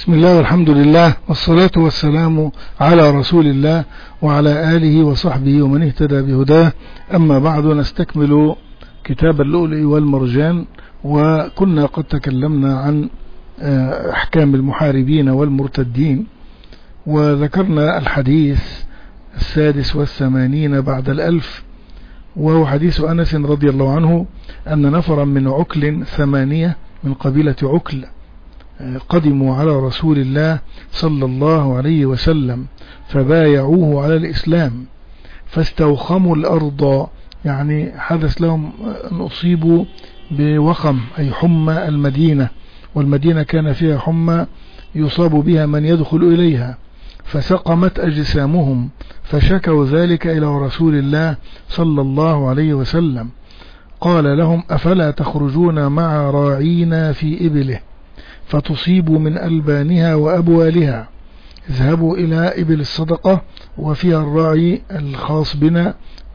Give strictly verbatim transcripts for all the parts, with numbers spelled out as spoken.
بسم الله والحمد لله والصلاة والسلام على رسول الله وعلى آله وصحبه ومن اهتدى بهداه. أما بعد، نستكمل كتاب اللؤلؤ والمرجان، وكنا قد تكلمنا عن أحكام المحاربين والمرتدين، وذكرنا الحديث السادس والثمانين بعد الألف، وهو حديث أنس رضي الله عنه أن نفرا من عكل ثمانية من قبيلة عكل قدموا على رسول الله صلى الله عليه وسلم فبايعوه على الإسلام، فاستوخموا الأرض، يعني حدث لهم أن أصيبوا بوخم أي حمى المدينة، والمدينة كان فيها حمى يصاب بها من يدخل إليها، فسقمت أجسامهم، فشكوا ذلك إلى رسول الله صلى الله عليه وسلم. قال لهم: أفلا تخرجون مع راعينا في إبله فتصيبوا من ألبانها وأبوالها؟ اذهبوا إلى إبل الصدقة وفيها الراعي الخاص بنا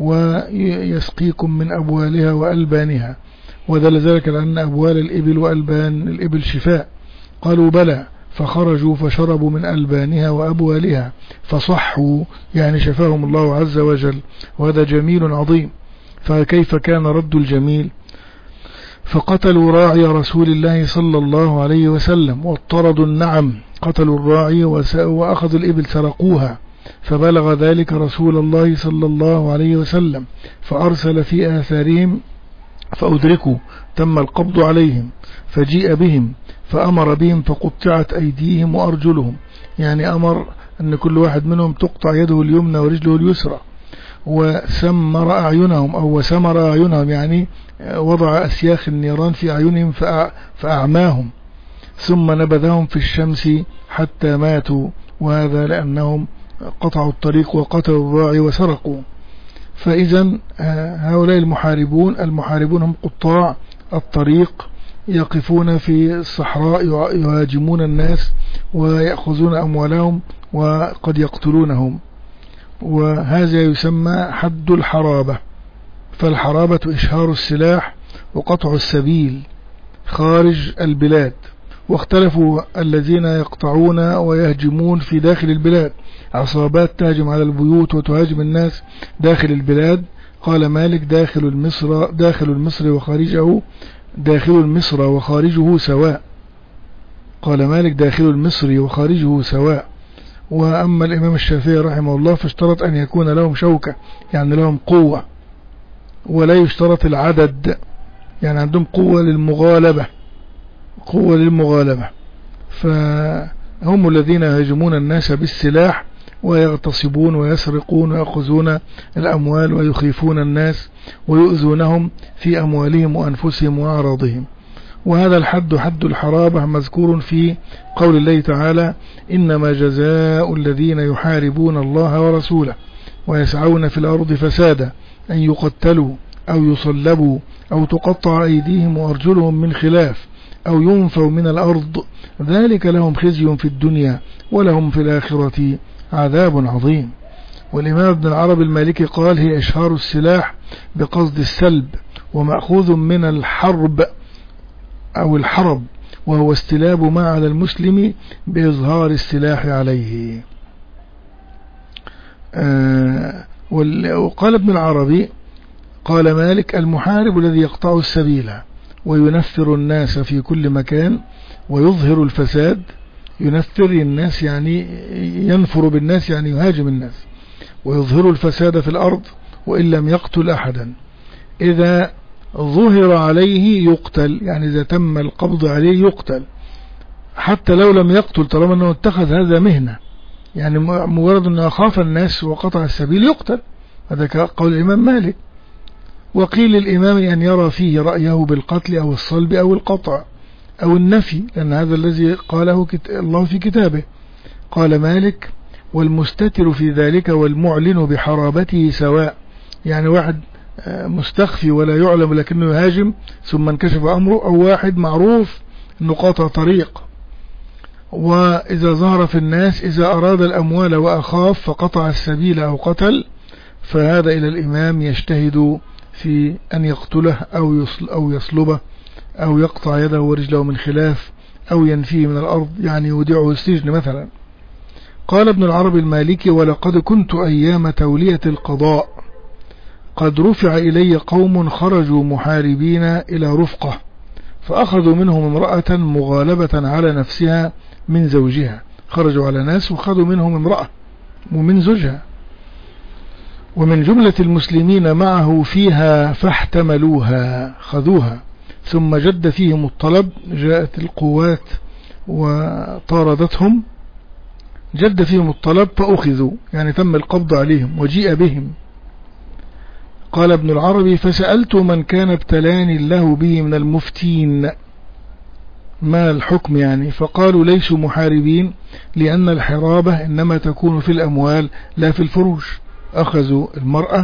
ويسقيكم من أبوالها وألبانها، ودل ذلك لأن أبوال الإبل وألبان الإبل شفاء. قالوا: بلى. فخرجوا فشربوا من ألبانها وأبوالها فصحوا، يعني شفاهم الله عز وجل، وهذا جميل عظيم. فكيف كان رد الجميل؟ فقتلوا راعي رسول الله صلى الله عليه وسلم واضطردوا النعم، قتلوا الراعي وأخذوا الإبل سرقوها، فبلغ ذلك رسول الله صلى الله عليه وسلم، فأرسل في آثارهم فأدركوا، تم القبض عليهم، فجيء بهم فأمر بهم فقطعت أيديهم وأرجلهم، يعني أمر أن كل واحد منهم تقطع يده اليمنى ورجله اليسرى، وسمر أعينهم أو وسمر أعينهم، يعني وضع أسياخ النيران في أعينهم فأعماهم، ثم نبذهم في الشمس حتى ماتوا، وهذا لأنهم قطعوا الطريق وقتلوا الراعي وسرقوا. فإذا هؤلاء المحاربون المحاربون هم قطاع الطريق، يقفون في الصحراء يهاجمون الناس ويأخذون أموالهم وقد يقتلونهم، وهذا يسمى حد الحرابة. فالحرابة إشهار السلاح وقطع السبيل خارج البلاد. واختلفوا الذين يقطعون ويهجمون في داخل البلاد، عصابات تهجم على البيوت وتهاجم الناس داخل البلاد. قال مالك: داخل المصر داخل المصر وخارجه داخل المصر وخارجه سواء. قال مالك: داخل المصر وخارجه سواء. وأما الإمام الشافعي رحمه الله فاشترط أن يكون لهم شوكة، يعني لهم قوة، ولا يشترط العدد، يعني عندهم قوة للمغالبة قوة للمغالبة فهم الذين يهاجمون الناس بالسلاح ويغتصبون ويسرقون ويأخذون الأموال ويخيفون الناس ويؤذونهم في أموالهم وأنفسهم وأعراضهم. وهذا الحد حد الحرابة مذكور في قول الله تعالى: إنما جزاء الذين يحاربون الله ورسوله ويسعون في الأرض فسادا أن يقتلوا أو يصلبوا أو تقطع أيديهم وأرجلهم من خلاف أو ينفوا من الأرض، ذلك لهم خزي في الدنيا ولهم في الآخرة عذاب عظيم. والإمام ابن العربي المالكي قال: هي إشهار السلاح بقصد السلب، ومأخوذ من الحرب أو الحرب، وهو استلاب ما على المسلم بإظهار السلاح عليه. آه وقال ابن العربي: قال مالك: المحارب الذي يقطع السبيل وينفر الناس في كل مكان ويظهر الفساد. ينفر الناس يعني ينفر بالناس، يعني يهاجم الناس، ويظهر الفساد في الأرض وإن لم يقتل أحدا. إذا ظهر عليه يقتل، يعني إذا تم القبض عليه يقتل، حتى لو لم يقتل طالما أنه اتخذ هذا مهنة، يعني مجرد أنه أخاف الناس وقطع السبيل يقتل. هذا قول الإمام مالك. وقيل الإمام أن يرى فيه رأيه بالقتل أو الصلب أو القطع أو النفي، لأن هذا الذي قاله الله في كتابه. قال مالك: والمستتر في ذلك والمعلن بحرابته سواء، يعني واحد مستخفي ولا يعلم لكنه يهاجم ثم انكشف أمره، أو واحد معروف أنه قاطع طريق. وإذا ظهر في الناس إذا أراد الأموال وأخاف فقطع السبيل أو قتل، فهذا إلى الإمام يجتهد في أن يقتله أو أو يصلبه أو يقطع يده ورجله من خلاف أو ينفيه من الأرض، يعني يودعه السجن مثلا. قال ابن العربي المالكي: ولقد كنت أيام تولية القضاء قد رفع إلي قوم خرجوا محاربين إلى رفقة، فأخذوا منهم امرأة مغالبة على نفسها من زوجها. خرجوا على ناس وخذوا منهم امرأة ومن زوجها، ومن جملة المسلمين معه فيها فاحتملوها، خذوها. ثم جد فيهم الطلب، جاءت القوات وطاردتهم، جد فيهم الطلب فأخذوا، يعني تم القبض عليهم وجيء بهم. قال ابن العربي: فسألت من كان ابتلاني الله به من المفتين ما الحكم يعني، فقالوا: ليسوا محاربين، لأن الحرابة إنما تكون في الأموال لا في الفروج. أخذوا المرأة،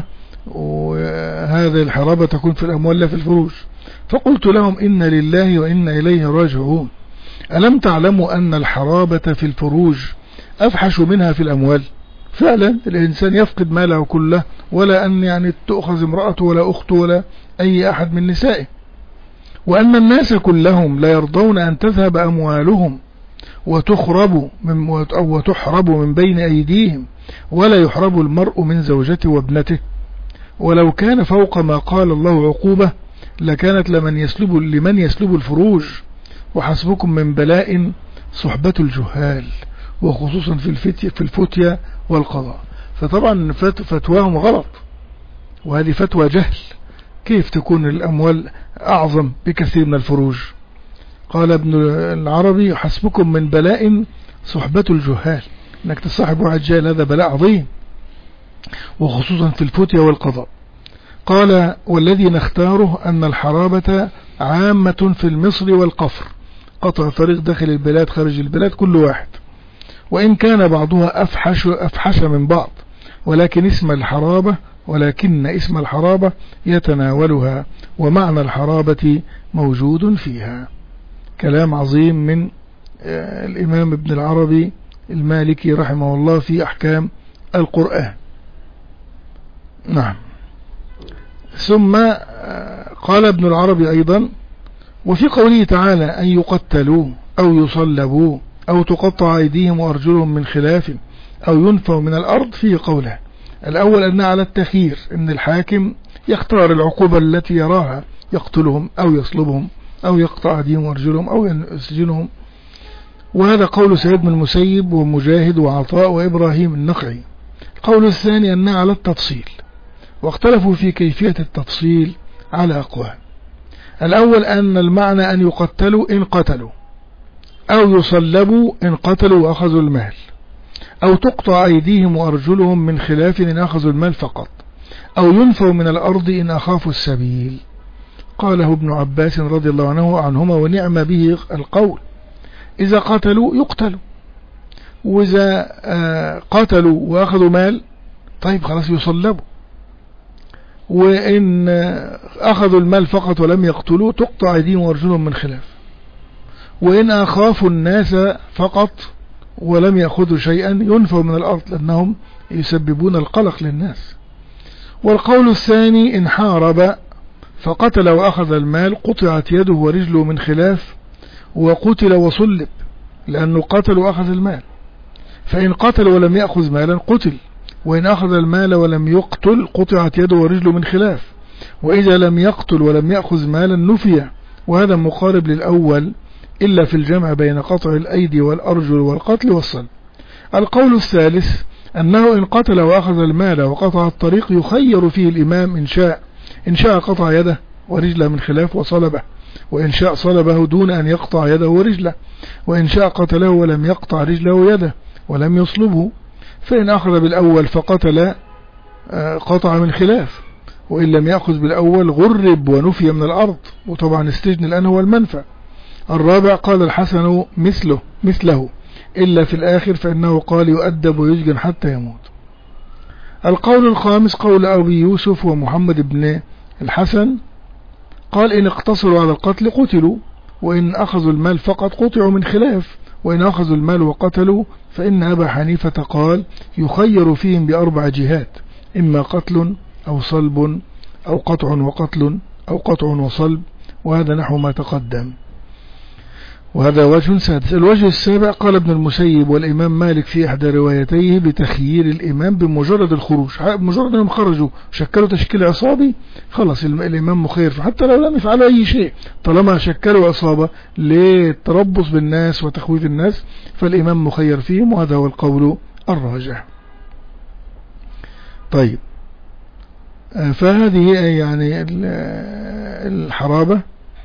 وهذه الحرابة تكون في الأموال لا في الفروج. فقلت لهم: إن لله وإن إليه راجعون، ألم تعلموا أن الحرابة في الفروج أفحش منها في الأموال؟ فعلا الإنسان يفقد ماله كله، ولا أن يعني تأخذ امرأته ولا أخته ولا أي أحد من نسائه، وأن الناس كلهم لا يرضون أن تذهب أموالهم وتخرب من أو تحرب من بين أيديهم، ولا يحرب المرء من زوجته وابنته. ولو كان فوق ما قال الله عقوبة لكانت لمن يسلب لمن يسلب الفروج. وحسبكم من بلاء صحبة الجهال، وخصوصا في الفتية في الفتية والقضاء. فطبعا فتواهم غلط، وهذه فتوى جهل. كيف تكون الأموال أعظم بكثير من الفروج؟ قال ابن العربي: حسبكم من بلاء صحبة الجهال، انك تصاحب واحد جاهل هذا بلاء عظيم، وخصوصا في الفتية والقضاء. قال: والذي نختاره أن الحرابة عامة في المصر والقفر، قطع طريق داخل البلاد خارج البلاد كل واحد، وإن كان بعضها أفحش, أفحش من بعض، ولكن اسم الحرابة ولكن اسم الحرابة يتناولها، ومعنى الحرابة موجود فيها. كلام عظيم من الإمام ابن العربي المالكي رحمه الله في أحكام القرآن. نعم. ثم قال ابن العربي أيضا: وفي قوله تعالى أن يقتلوا أو يصلبوا أو تقطع أيديهم وأرجلهم من خلاف أو ينفوا من الأرض، فيه قوله الأول أن على التخيير، أن الحاكم يختار العقوبة التي يراها، يقتلهم أو يصلبهم أو يقطع أيديهم وأرجلهم أو يسجنهم. وهذا قول سعيد بن المسيب ومجاهد وعطاء وإبراهيم النخعي. القول الثاني أن على التفصيل، واختلفوا في كيفية التفصيل على أقوال. الأول أن المعنى أن يقتلوا إن قتلوا، أو يصلبوا إن قتلوا وأخذوا المال، أو تقطع أيديهم وأرجلهم من خلاف إن أخذوا المال فقط، أو ينفوا من الأرض إن أخافوا السبيل. قاله ابن عباس رضي الله عنه عنهما ونعم به القول: إذا قتلوا يقتلوا، وإذا قتلوا وأخذوا مال طيب خلاص يصلبوا، وإن أخذوا المال فقط ولم يقتلوا تقطع أيديهم وأرجلهم من خلاف، وإن أخافوا الناس فقط ولم يأخذوا شيئا ينفوا من الأرض، لأنهم يسببون القلق للناس. والقول الثاني إن حارب فقتل وأخذ المال قطعت يده ورجله من خلاف، وقتل وصلب، لأنه قتل وأخذ المال. فإن قتل ولم يأخذ مالا قتل، وإن أخذ المال ولم يقتل قطعت يده ورجله من خلاف، وإذا لم يقتل ولم يأخذ مالا نفي. وهذا مقارب للأول إلا في الجمع بين قطع الأيدي والأرجل والقتل والصلب. القول الثالث أنه إن قتل وأخذ المال وقطع الطريق يخير فيه الإمام إن شاء إن شاء قطع يده ورجله من خلاف وصلبه، وإن شاء صلبه دون أن يقطع يده ورجله، وإن شاء قتله ولم يقطع رجله ويده ولم يصلبه. فإن أخذ بالأول فقتل قطع من خلاف، وإن لم يأخذ بالأول غرب ونفي من الأرض، وطبعا استجن الآن هو المنفى. الرابع قال الحسن مثله مثله إلا في الآخر، فإنه قال يؤدب ويسجن حتى يموت. القول الخامس قول أبي يوسف ومحمد بن الحسن، قال إن اقتصروا على القتل قتلوا، وإن أخذوا المال فقط قطعوا من خلاف، وإن أخذوا المال وقتلوا فإن أبا حنيفة قال يخير فيهم بأربع جهات: إما قتل أو صلب أو قطع وقتل أو قطع وصلب، وهذا نحو ما تقدم. وهذا وجه سادس. الوجه السابع قال ابن المسيب والإمام مالك في إحدى روايتيه بتخيير الإمام بمجرد الخروج، مجرد أنهم خرجوا شكلوا تشكيل عصابي خلص الإمام مخير حتى لو لم يفعلوا أي شيء، طالما شكلوا عصابة للتربص بالناس وتخويف الناس فالإمام مخير فيهم، وهذا هو القول الراجح. طيب، فهذه يعني الحرابة،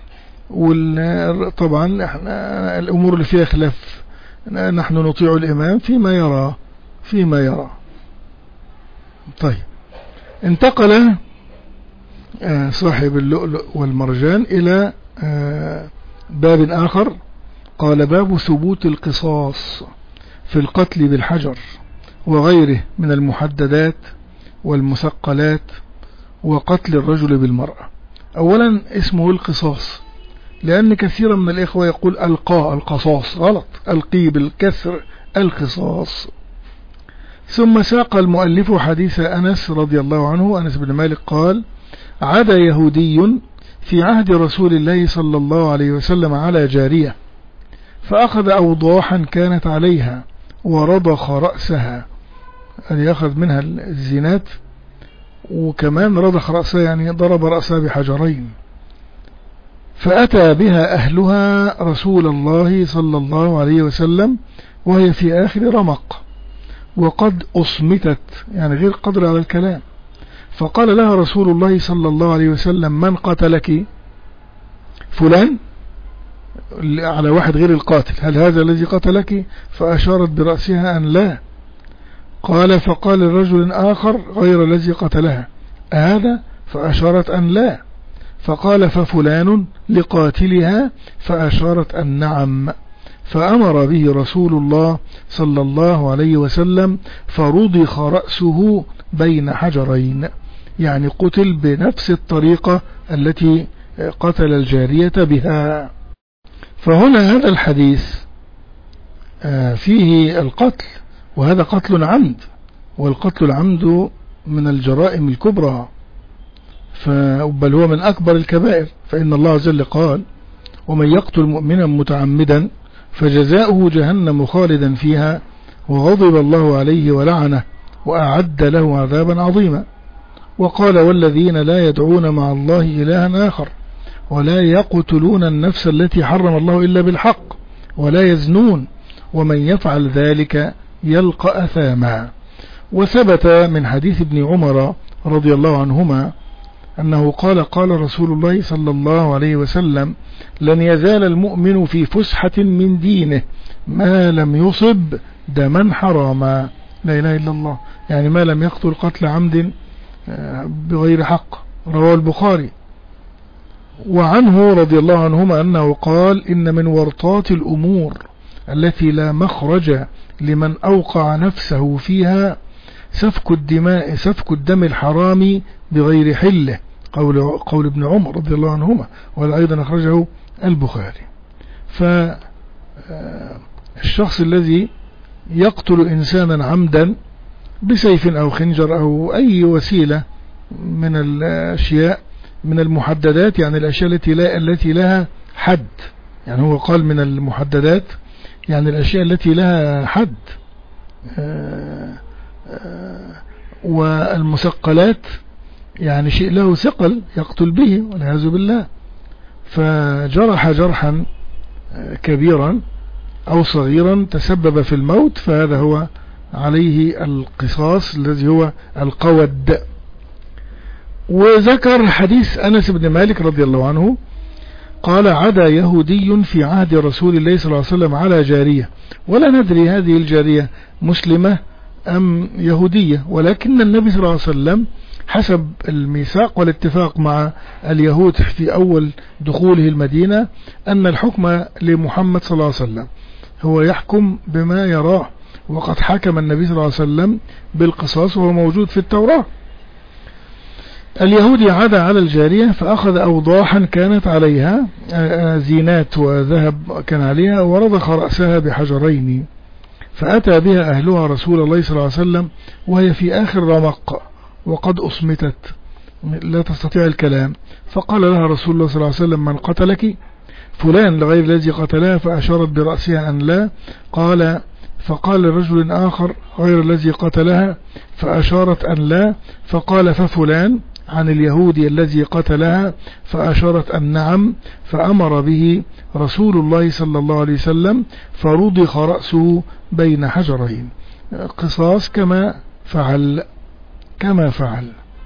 وطبعا احنا الأمور اللي فيها خلاف نحن نطيع الإمام فيما يرى فيما يرى. طيب، انتقل صاحب اللؤلؤ والمرجان إلى باب آخر، قال باب ثبوت القصاص في القتل بالحجر وغيره من المحددات والمثقلات وقتل الرجل بالمرأة. أولا اسمه القصاص، لأن كثيرا من الإخوة يقول ألقاء القصاص، غلط، ألقي بالكسر القصاص. ثم ساق المؤلف حديث أنس رضي الله عنه، أنس بن مالك قال: عدا يهودي في عهد رسول الله صلى الله عليه وسلم على جارية فأخذ أوضاحا كانت عليها ورضخ رأسها، يعني يأخذ منها الزينات وكمان رضخ رأسها يعني ضرب رأسها بحجرين، فأتى بها أهلها رسول الله صلى الله عليه وسلم وهي في آخر رمق وقد أصمتت، يعني غير قدر على الكلام، فقال لها رسول الله صلى الله عليه وسلم: من قتلك؟ فلان، على واحد غير القاتل، هل هذا الذي قتلك؟ فأشارت برأسها أن لا. قال: فقال لرجل آخر غير الذي قتلها: هذا؟ فأشارت أن لا. فقال: ففلان لقاتلها؟ فأشارت أن نعم. فأمر به رسول الله صلى الله عليه وسلم فرضخ رأسه بين حجرين، يعني قتل بنفس الطريقة التي قتل الجارية بها. فهنا هذا الحديث فيه القتل، وهذا قتل عمد، والقتل العمد من الجرائم الكبرى، بل هو من أكبر الكبائر، فإن الله عز وجل قال: ومن يقتل مؤمنا متعمدا فجزاؤه جهنم خالدا فيها وغضب الله عليه ولعنه وأعد له عذابا عظيما. وقال: والذين لا يدعون مع الله إلها آخر ولا يقتلون النفس التي حرم الله إلا بالحق ولا يزنون ومن يفعل ذلك يلقى أثاما. وثبت من حديث ابن عمر رضي الله عنهما أنه قال: قال رسول الله صلى الله عليه وسلم: لن يزال المؤمن في فسحة من دينه ما لم يصب دما حراما. لا إله إلا الله، يعني ما لم يقتل قتل عمد بغير حق، رواه البخاري. وعنه رضي الله عنهما أنه قال: إن من ورطات الأمور التي لا مخرج لمن أوقع نفسه فيها سفك الدماء سفك الدم الحرام بغير حله، قول, قول ابن عمر رضي الله عنهما، وأيضا أخرجه البخاري. فالشخص الذي يقتل إنسانا عمدا بسيف أو خنجر أو أي وسيلة من الأشياء من المحددات، يعني الأشياء التي, لا التي لها حد، يعني هو قال من المحددات يعني الأشياء التي لها حد، والمثقلات يعني شيء له ثقل يقتل به والعياذ بالله، فجرح جرحا كبيرا أو صغيرا تسبب في الموت، فهذا هو عليه القصاص الذي هو القود. وذكر حديث أنس بن مالك رضي الله عنه قال: عدا يهودي في عهد رسول الله صلى الله عليه وسلم على جارية، ولا ندري هذه الجارية مسلمة أم يهودية، ولكن النبي صلى الله عليه وسلم حسب الميثاق والاتفاق مع اليهود في أول دخوله المدينة أن الحكم لمحمد صلى الله عليه وسلم، هو يحكم بما يراه، وقد حكم النبي صلى الله عليه وسلم بالقصاص وهو موجود في التوراة. اليهودي عاد على الجارية فأخذ أوضاحا كانت عليها زينات وذهب كان عليها ورضخ رأسها بحجرين، فأتى بها أهلها رسول الله صلى الله عليه وسلم وهي في آخر رمق وقد أصمتت لا تستطيع الكلام، فقال لها رسول الله صلى الله عليه وسلم: من قتلك؟ فلان لغير الذي قتلها فأشارت برأسها أن لا. قال فقال لرجل آخر غير الذي قتلها فأشارت أن لا. فقال ففلان عن اليهودي الذي قتلها فأشارت أن نعم. فأمر به رسول الله صلى الله عليه وسلم فرضخ رأسه بين حجرين. قصاص كما فعل كما فعل.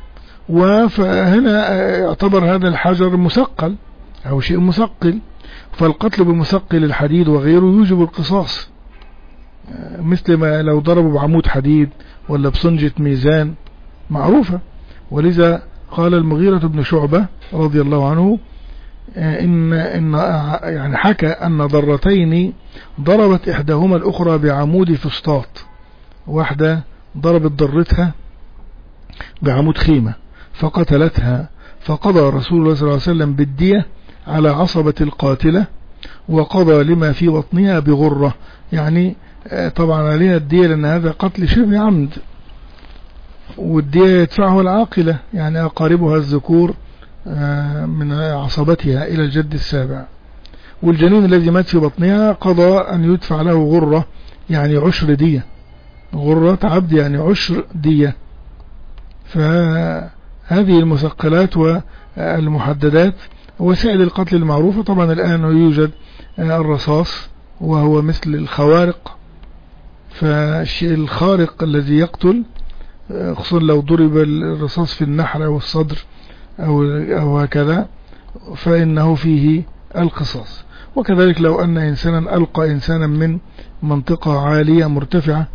وهنا يعتبر هذا الحجر مثقل أو شيء مثقل، فالقتل بمثقل الحديد وغيره يوجب القصاص، مثل ما لو ضربوا بعمود حديد ولا بصنجة ميزان معروفة. ولذا قال المغيرة بن شعبة رضي الله عنه إن, إن يعني حكى أن ضرتين ضربت إحداهما الأخرى بعمود فسطاط، واحدة ضربت ضرتها بعمود خيمة فقتلتها، فقضى رسول الله صلى الله عليه وسلم بالدية على عصبة القاتلة، وقضى لما في بطنها بغرة، يعني طبعا عليها الدية لأن هذا قتل شبه عمد، والدية يدفعه العاقلة يعني أقاربها الذكور من عصبتها إلى الجد السابع. والجنين الذي مات في بطنها قضى أن يدفع له غرة يعني عشر دية، غرة عبد يعني عشر دية. فهذه المثقلات والمحددات وسائل القتل المعروفة. طبعا الآن يوجد الرصاص وهو مثل الخوارق، فالشيء الخارق الذي يقتل خصوصا لو ضرب الرصاص في النحر أو الصدر أو, أو هكذا فإنه فيه القصاص. وكذلك لو أن إنسانا ألقى إنسانا من منطقة عالية مرتفعة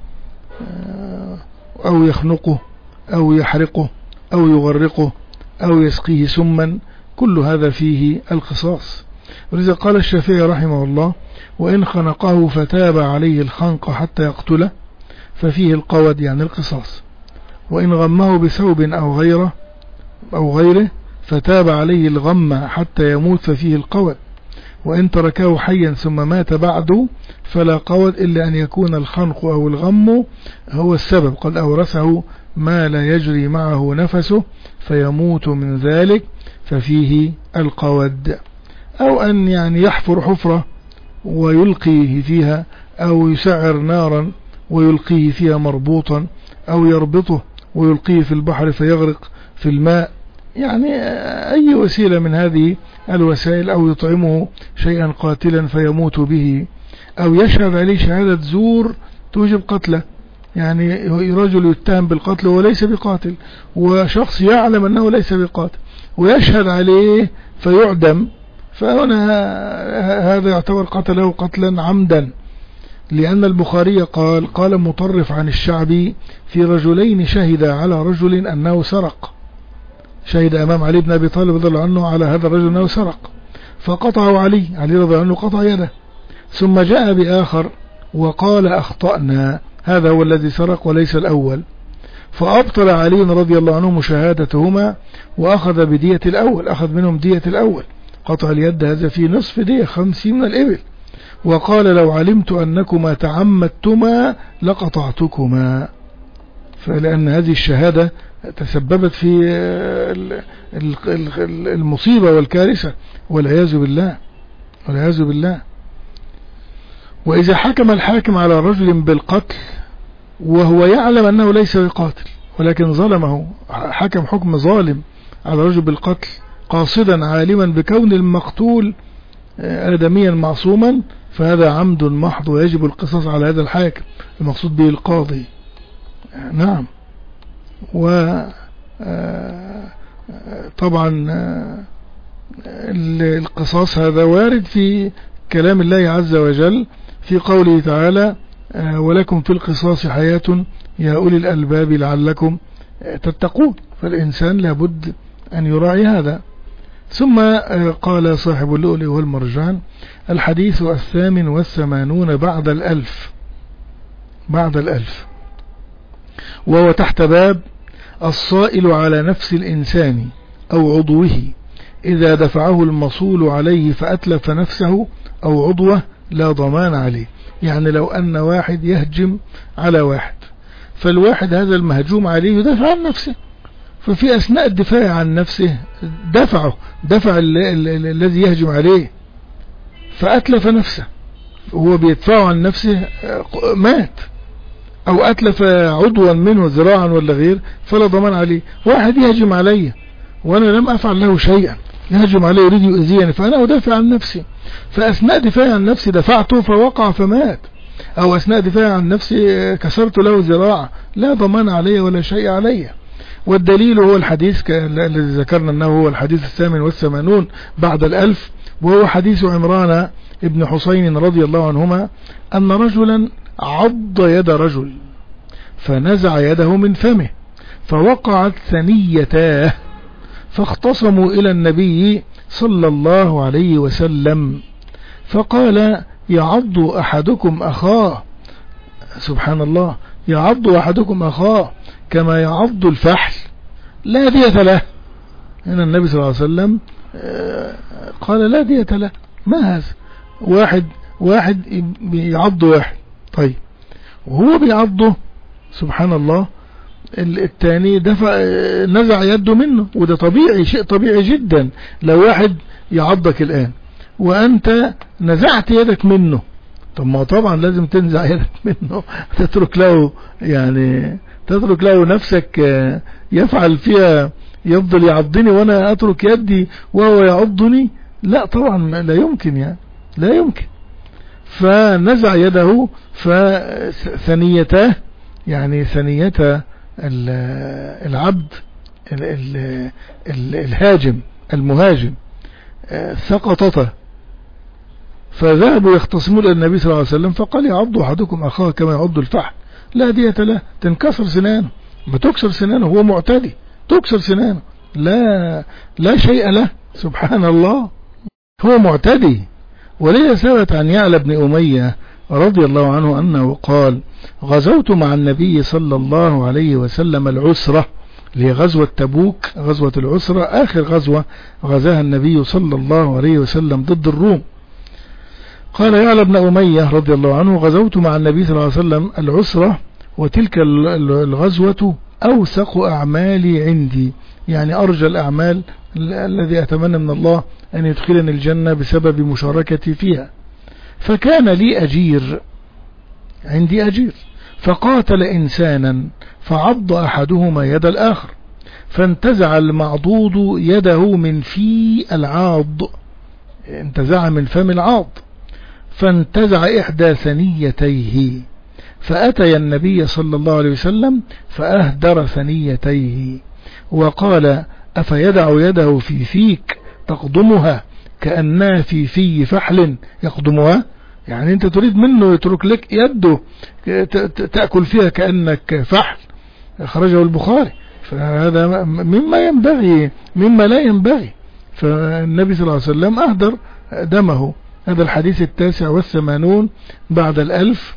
أو يخنقه أو يحرقه أو يغرقه أو يسقيه سما، كل هذا فيه القصاص. ولذا قال الشافعي رحمه الله: وإن خنقه فتاب عليه الخنق حتى يقتله ففيه القود يعني القصاص، وإن غمه بثوب أو غيره أو غيره فتاب عليه الغم حتى يموت ففيه القود، وإن تركه حيا ثم مات بعده فلا قود إلا أن يكون الخنق أو الغم هو السبب، قد أورثه ما لا يجري معه نفسه فيموت من ذلك ففيه القود. أو أن يعني يحفر حفرة ويلقيه فيها، أو يسعر نارا ويلقيه فيها مربوطا، أو يربطه ويلقيه في البحر فيغرق في الماء، يعني أي وسيلة من هذه الوسائل، أو يطعمه شيئا قاتلا فيموت به، أو يشهد عليه شهادة زور توجب قتله، يعني رجل يتهم بالقتل وليس بقاتل، وشخص يعلم أنه ليس بقاتل ويشهد عليه فيعدم، فهنا هذا يعتبر قتله قتلا عمدا. لأن البخاري قال قال مطرف عن الشعبي في رجلين شهد على رجل أنه سرق، شهد أمام علي بن أبي طالب رضي الله عنه على هذا الرجل أنه سرق فقطعه علي علي رضي الله عنه قطع يده، ثم جاء بآخر وقال أخطأنا هذا هو الذي سرق وليس الأول، فأبطل علي رضي الله عنه مشاهدتهما وأخذ بدية الأول، أخذ منهم دية الأول، قطع اليد هذا في نصف دية خمسين من الإبل، وقال لو علمت أنكما تعمدتما لقطعتكما، فلأن هذه الشهادة تسببت في المصيبة والكارثة والعياذ بالله والعياذ بالله. وإذا حكم الحاكم على رجل بالقتل وهو يعلم أنه ليس بقاتل ولكن ظلمه، حكم حكم ظالم على رجل بالقتل قاصدا عالما بكون المقتول آدميا معصوما، فهذا عمد محض ويجب القصاص على هذا الحاكم المقصود به القاضي. نعم. وطبعا القصاص هذا وارد في كلام الله عز وجل في قوله تعالى: ولكم في القصاص حياة يا أولي الألباب لعلكم تتقون، فالإنسان لابد أن يراعي هذا. ثم قال صاحب اللؤلؤ والمرجان: الحديث الثامن والثمانون بعد الألف بعد الألف وهو تحت باب الصائل على نفس الإنسان أو عضوه إذا دفعه المصول عليه فأتلف نفسه أو عضوه لا ضمان عليه. يعني لو أن واحد يهجم على واحد، فالواحد هذا المهجوم عليه يدافع عن نفسه، ففي أثناء الدفاع عن نفسه دفعه دفع الذي يهجم عليه، فأتلف نفسه وهو بيدفعه عن نفسه مات، أو أتلف عضوا منه ذراعا ولا غير فلا ضمان عليه. واحد يهجم علي وأنا لم أفعل له شيئا، يهجم علي يريد يؤذيني فأنا أدافع عن نفسي، فأثناء دفاعي عن نفسي دفعته فوقع فمات، أو أثناء دفاعي عن نفسي كسرت له ذراع، لا ضمان علي ولا شيء علي. والدليل هو الحديث الذي ذكرنا أنه هو الحديث الثامن والثمانون بعد الألف، وهو حديث عمران ابن حسين رضي الله عنهما أن رجلا عض يد رجل فنزع يده من فمه فوقعت ثنيتاه، فاختصموا إلى النبي صلى الله عليه وسلم فقال يعض أحدكم أخاه، سبحان الله، يعض أحدكم أخاه كما يعض الفحل لا دية له. هنا النبي صلى الله عليه وسلم قال لا دية له. ما هذا؟ واحد واحد بيعض واحد، طيب وهو بيعضه سبحان الله الثاني دفع نزع يده منه، وده طبيعي، شيء طبيعي جدا. لو واحد يعضك الآن وأنت نزعت يدك منه، طب ما طبعا لازم تنزع يدك منه، تترك له يعني تترك له نفسك يفعل فيها، يفضل يعضني وانا اترك يدي وهو يعضني؟ لا طبعا لا يمكن، يعني لا يمكن. فنزع يده، فثنيته يعني ثنيته العبد الهاجم المهاجم سقطته، فذهبوا يختصمون الى النبي صلى الله عليه وسلم فقال يعض احدكم اخاه كما يعض الفحل لا دية له. تنكسر سنانه، ما تكسر سنانه، هو معتدي، تكسر سنانه، لا لا شيء له، سبحان الله، هو معتدي. ولذا ثبت عن يعلى بن أمية رضي الله عنه أنه قال غزوت مع النبي صلى الله عليه وسلم العسرة، لغزوة تبوك، غزوة العسرة آخر غزوة غزاها النبي صلى الله عليه وسلم ضد الروم. قال يعلى بن أمية رضي الله عنه غزوت مع النبي صلى الله عليه وسلم العسرة، وتلك الغزوة أوثق أعمالي عندي، يعني أرجى الأعمال الذي أتمنى من الله أن يدخلني الجنة بسبب مشاركتي فيها. فكان لي أجير، عندي أجير، فقاتل إنسانا فعض أحدهما يد الآخر، فانتزع المعضوض يده من في العاض، انتزع من فم العاض، فانتزع إحدى ثنيتيه، فأتي النبي صلى الله عليه وسلم فأهدر ثنيتيه وقال أفيدع يده في فيك تقضمها كأنها في في فحل يقضمها؟ يعني أنت تريد منه يترك لك يده تأكل فيها كأنك فحل. خرجه البخاري. فهذا مما ينبغي مما لا ينبغي، فالنبي صلى الله عليه وسلم أهدر دمه. هذا الحديث التاسع والثمانون بعد الألف.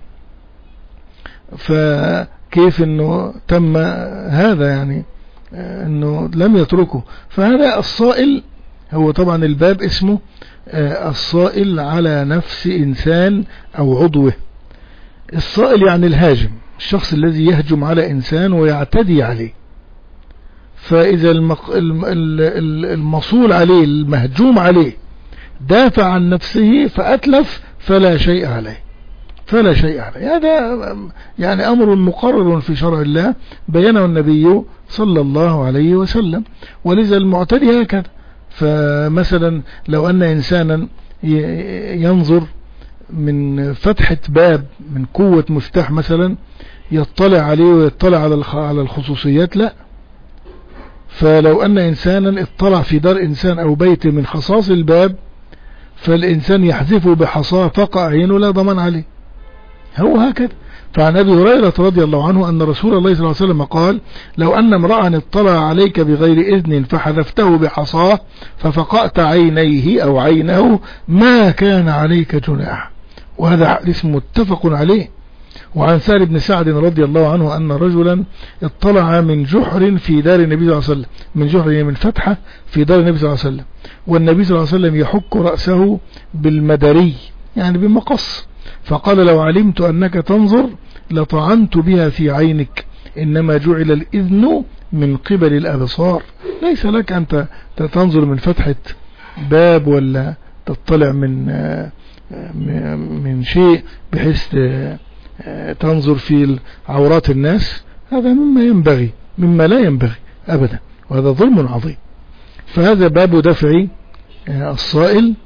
فكيف أنه تم هذا، يعني أنه لم يتركه. فهذا الصائل، هو طبعا الباب اسمه الصائل على نفس إنسان أو عضوه. الصائل يعني الهاجم، الشخص الذي يهجم على إنسان ويعتدي عليه. فإذا المصول عليه المهجوم عليه دافع عن نفسه فأتلف فلا شيء عليه، فلا شيء عليه. هذا يعني أمر مقرر في شرع الله بينه النبي صلى الله عليه وسلم. ولذا المعتدي هكذا. فمثلا لو أن إنسانا ينظر من فتحة باب من قوة مفتاح مثلا يطلع عليه ويطلع على الخصوصيات، لا. فلو أن إنسانا اطلع في دار إنسان أو بيت من خصاص الباب فالإنسان يحذفه بحصاه فقع عينه لا ضمان عليه. هو هكذا. فعن أبي هريرة رضي الله عنه أن رسول الله صلى الله عليه وسلم قال لو أن امرأ اطلع عليك بغير إذن فحذفته بحصاه ففقأت عينيه أو عينه ما كان عليك جناح. وهذا حديث متفق عليه. وعن سهل بن سعد رضي الله عنه أن رجلا اطلع من جحر في دار النبي صلى الله عليه وسلم، من جحر من فتحة في دار النبي صلى الله عليه وسلم، والنبي صلى الله عليه وسلم يحك رأسه بالمدري يعني بمقص، فقال لو علمت أنك تنظر لطعنت بها في عينك، إنما جعل الإذن من قبل الأبصار، ليس لك أن تنظر من فتحة باب ولا تطلع من من شيء بحيث تنظر في عورات الناس، هذا مما ينبغي مما لا ينبغي أبدا، وهذا ظلم عظيم. فهذا باب دفع الصائل،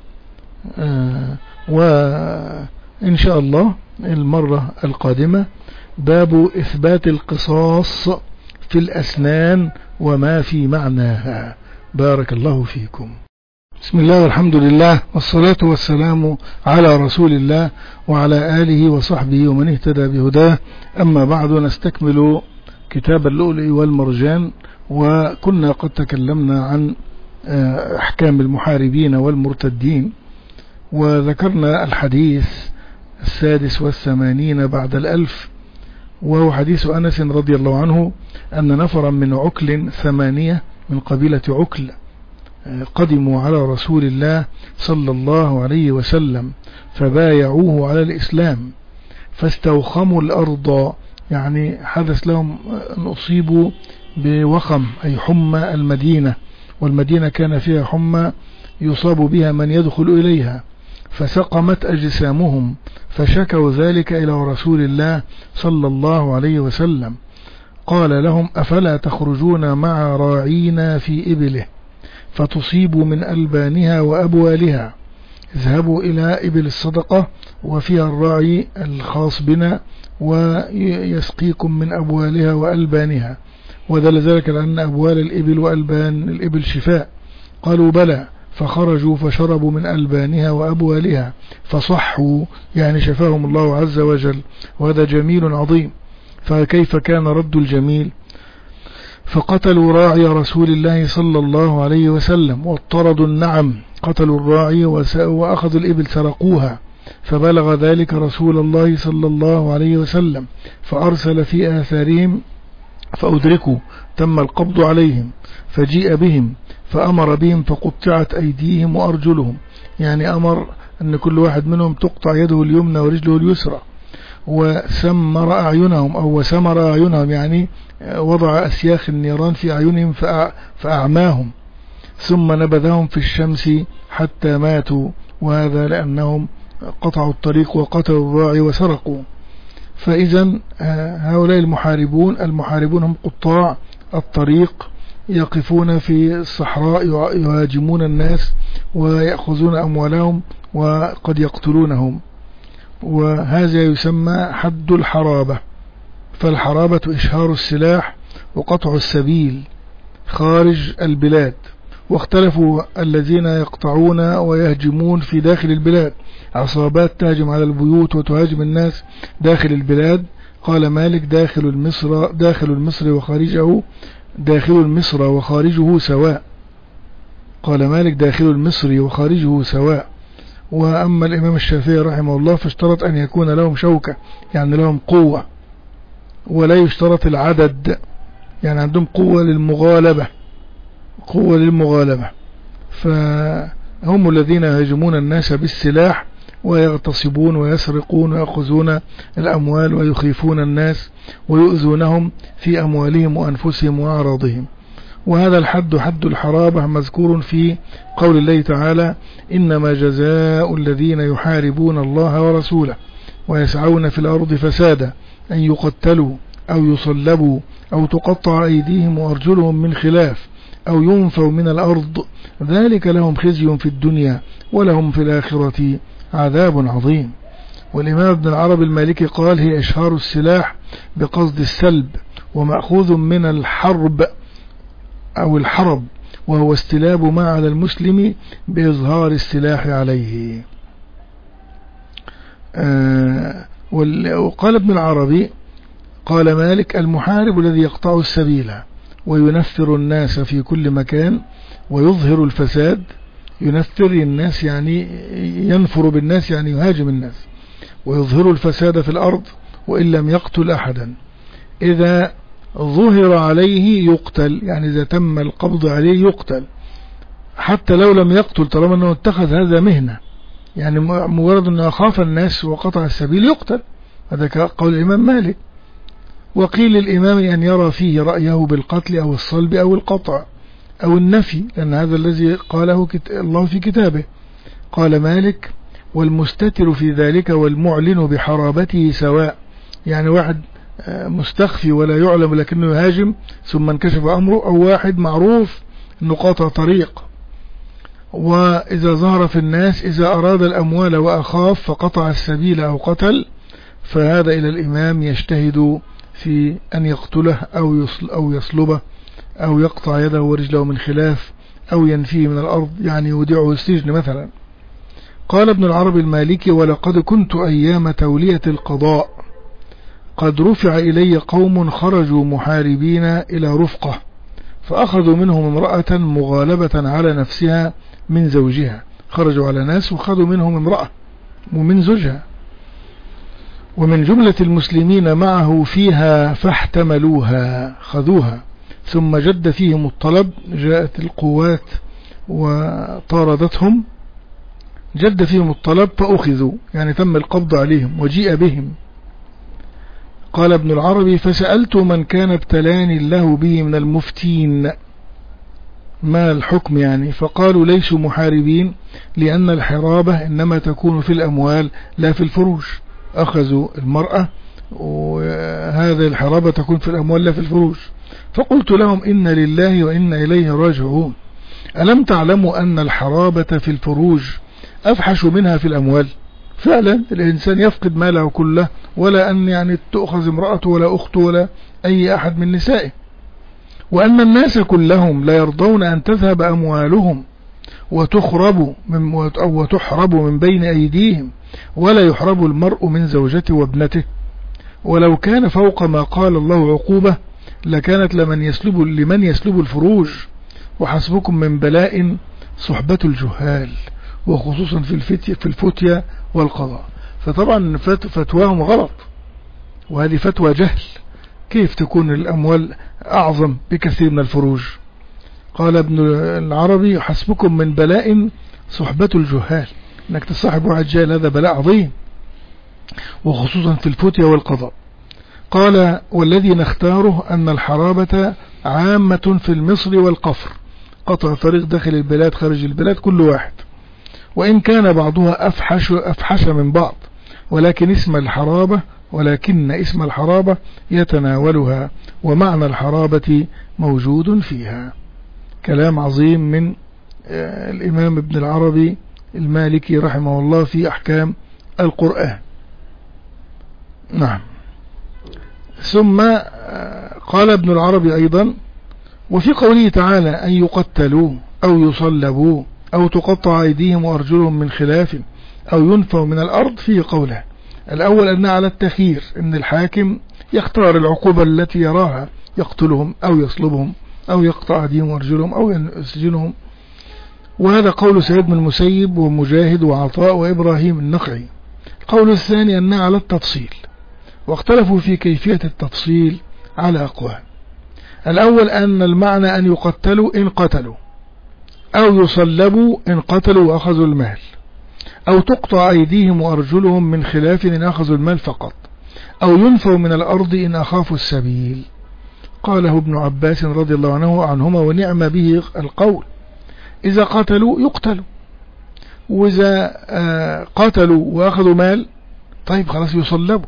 وإن شاء الله المرة القادمة باب إثبات القصاص في الأسنان وما في معناها. بارك الله فيكم. بسم الله والحمد لله والصلاة والسلام على رسول الله وعلى آله وصحبه ومن اهتدى بهداه. أما بعد، نستكمل كتاب اللؤلؤ والمرجان، وكنا قد تكلمنا عن أحكام المحاربين والمرتدين، وذكرنا الحديث السادس والثمانين بعد الألف، وهو حديث أنس رضي الله عنه أن نفرا من عكل ثمانية من قبيلة عكل قدموا على رسول الله صلى الله عليه وسلم فبايعوه على الإسلام، فاستوخموا الأرض، يعني حدث لهم أن أصيبوا بوخم أي حمى المدينة، والمدينة كان فيها حمى يصاب بها من يدخل إليها، فسقمت أجسامهم، فشكوا ذلك إلى رسول الله صلى الله عليه وسلم. قال لهم: أفلا تخرجون مع راعينا في إبله فتصيبوا من ألبانها وأبوالها؟ اذهبوا إلى إبل الصدقة وفيها الراعي الخاص بنا ويسقيكم من أبوالها وألبانها، ودل ذلك لأن أبوال الإبل وألبان الإبل شفاء. قالوا: بلى. فخرجوا فشربوا من ألبانها وأبوالها فصحوا، يعني شفاهم الله عز وجل، وهذا جميل عظيم. فكيف كان رد الجميل؟ فقتلوا راعي رسول الله صلى الله عليه وسلم واضطردوا النعم، قتلوا الراعي وأخذوا الإبل سرقوها، فبلغ ذلك رسول الله صلى الله عليه وسلم، فأرسل في آثارهم فأدركوا، تم القبض عليهم، فجيء بهم فأمر بهم فقطعت أيديهم وأرجلهم، يعني أمر أن كل واحد منهم تقطع يده اليمنى ورجله اليسرى، وسمر أعينهم أو وسمر أعينهم، يعني وضع أسياخ النيران في أعينهم فأعماهم، ثم نبذهم في الشمس حتى ماتوا، وهذا لأنهم قطعوا الطريق وقتلوا الراعي وسرقوا. فإذا هؤلاء المحاربون المحاربون هم قطاع الطريق، يقفون في الصحراء يهاجمون الناس ويأخذون أموالهم وقد يقتلونهم، وهذا يسمى حد الحرابة. فالحرابة إشهار السلاح وقطع السبيل خارج البلاد. واختلفوا الذين يقطعون ويهجمون في داخل البلاد، عصابات تهجم على البيوت وتهاجم الناس داخل البلاد. قال مالك: داخل المصر داخل المصر وخارجه داخل المصر وخارجه سواء. قال مالك: داخل المصر وخارجه سواء. وأما الإمام الشافعي رحمه الله فاشترط أن يكون لهم شوكة، يعني لهم قوة، ولا يشترط العدد، يعني عندهم قوة للمغالبة قوة للمغالبة فهم الذين يهاجمون الناس بالسلاح ويغتصبون ويسرقون ويأخذون الأموال ويخيفون الناس ويؤذونهم في أموالهم وأنفسهم وأعراضهم. وهذا الحد حد الحرابة مذكور في قول الله تعالى: إنما جزاء الذين يحاربون الله ورسوله ويسعون في الأرض فسادا أن يقتلوا أو يصلبوا أو تقطع أيديهم وأرجلهم من خلاف أو ينفوا من الأرض، ذلك لهم خزي في الدنيا ولهم في الآخرة عذاب عظيم. والإمام ابن العربي المالكي قال: هي إشهار السلاح بقصد السلب، ومأخوذ من الحرب أو الحرب، وهو استلاب ما على المسلم بإظهار السلاح عليه. آه وقال ابن العربي قال مالك: المحارب الذي يقطع السبيل وينفر الناس في كل مكان ويظهر الفساد. ينفر الناس يعني ينفر بالناس، يعني يهاجم الناس، ويظهر الفساد في الأرض وإن لم يقتل أحدا. إذا ظهر عليه يقتل، يعني إذا تم القبض عليه يقتل، حتى لو لم يقتل طالما أنه اتخذ هذا مهنة، يعني مجرد أنه أخاف الناس وقطع السبيل يقتل. هذا قول الإمام مالك. وقيل للإمام أن يرى فيه رأيه بالقتل أو الصلب أو القطع أو النفي، لأن هذا الذي قاله الله في كتابه. قال مالك: والمستتر في ذلك والمعلن بحرابته سواء. يعني واحد مستخفي ولا يعلم لكنه يهاجم ثم انكشف أمره، أو واحد معروف أنه قاطع طريق، وإذا ظهر في الناس إذا أراد الأموال وأخاف فقطع السبيل أو قتل، فهذا إلى الإمام يجتهد في أن يقتله أو أو يصلبه أو يقطع يده ورجله من خلاف أو ينفيه من الأرض، يعني يودعه السجن مثلا. قال ابن العربي المالكي: ولقد كنت أيام تولية القضاء قد رفع إلي قوم خرجوا محاربين إلى رفقة، فأخذوا منهم امرأة مغالبة على نفسها من زوجها. خرجوا على ناس وخذوا منهم امرأة ومن زوجها، ومن جملة المسلمين معه فيها فاحتملوها، خذوها، ثم جد فيهم الطلب، جاءت القوات وطاردتهم، جد فيهم الطلب فأخذوا، يعني تم القبض عليهم وجيء بهم. قال ابن العربي: فسألت من كان ابتلاني الله به من المفتين ما الحكم يعني، فقالوا ليسوا محاربين لأن الحرابة إنما تكون في الأموال لا في الفروج. أخذوا المرأة وهذه الحرابة تكون في الأموال لا في الفروج. فقلت لهم: إن لله وإن إليه راجعون، ألم تعلموا أن الحرابة في الفروج أفحش منها في الأموال؟ فعلا الإنسان يفقد ماله كله، ولا أن يعني تأخذ امرأته ولا أخته ولا أي أحد من نسائه، وأن الناس كلهم لا يرضون أن تذهب أموالهم وتخرب من أو وتحرب من بين أيديهم، ولا يحرب المرء من زوجته وابنته، ولو كان فوق ما قال الله عقوبة لكانت لمن يسلب لمن يسلب الفروج، وحسبكم من بلاء صحبة الجهال، وخصوصا في الفتية في الفتية والقضاء. فطبعا فتواهم غلط، وهذه فتوى جهل، كيف تكون الأموال أعظم بكثير من الفروج؟ قال ابن العربي: حسبكم من بلاء صحبة الجهال، انك تصاحب واحد جاهل هذا بلاء عظيم، وخصوصا في الفتية والقضاء. قال: والذي نختاره أن الحرابة عامة في المصر والقفر، قطع طريق داخل البلاد خارج البلاد كل واحد، وإن كان بعضها أفحش, أفحش من بعض، ولكن اسم الحرابة ولكن اسم الحرابة يتناولها، ومعنى الحرابة موجود فيها. كلام عظيم من الإمام ابن العربي المالكي رحمه الله في أحكام القرآن. نعم. ثم قال ابن العربي أيضا: وفي قوله تعالى أن يقتلوا أو يصلبوا أو تقطع أيديهم وأرجلهم من خلاف أو ينفوا من الأرض، فيه قوله الأول أن على التخيير، أن الحاكم يختار العقوبة التي يراها، يقتلهم أو يصلبهم أو يقطع أيديهم وأرجلهم أو يسجنهم، وهذا قول سيد بن المسيب ومجاهد وعطاء وإبراهيم النخعي. القول الثاني أن على التفصيل، واختلفوا في كيفية التفصيل على أقوال. الأول أن المعنى أن يقتلوا إن قتلوا، أو يصلبوا إن قتلوا وأخذوا المال، أو تقطع أيديهم وأرجلهم من خلاف إن أخذوا المال فقط، أو ينفوا من الأرض إن أخافوا السبيل. قاله ابن عباس رضي الله عنه عنهما ونعم به القول: إذا قتلوا يقتلوا، وإذا قتلوا وأخذوا مال طيب خلاص يصلبوا،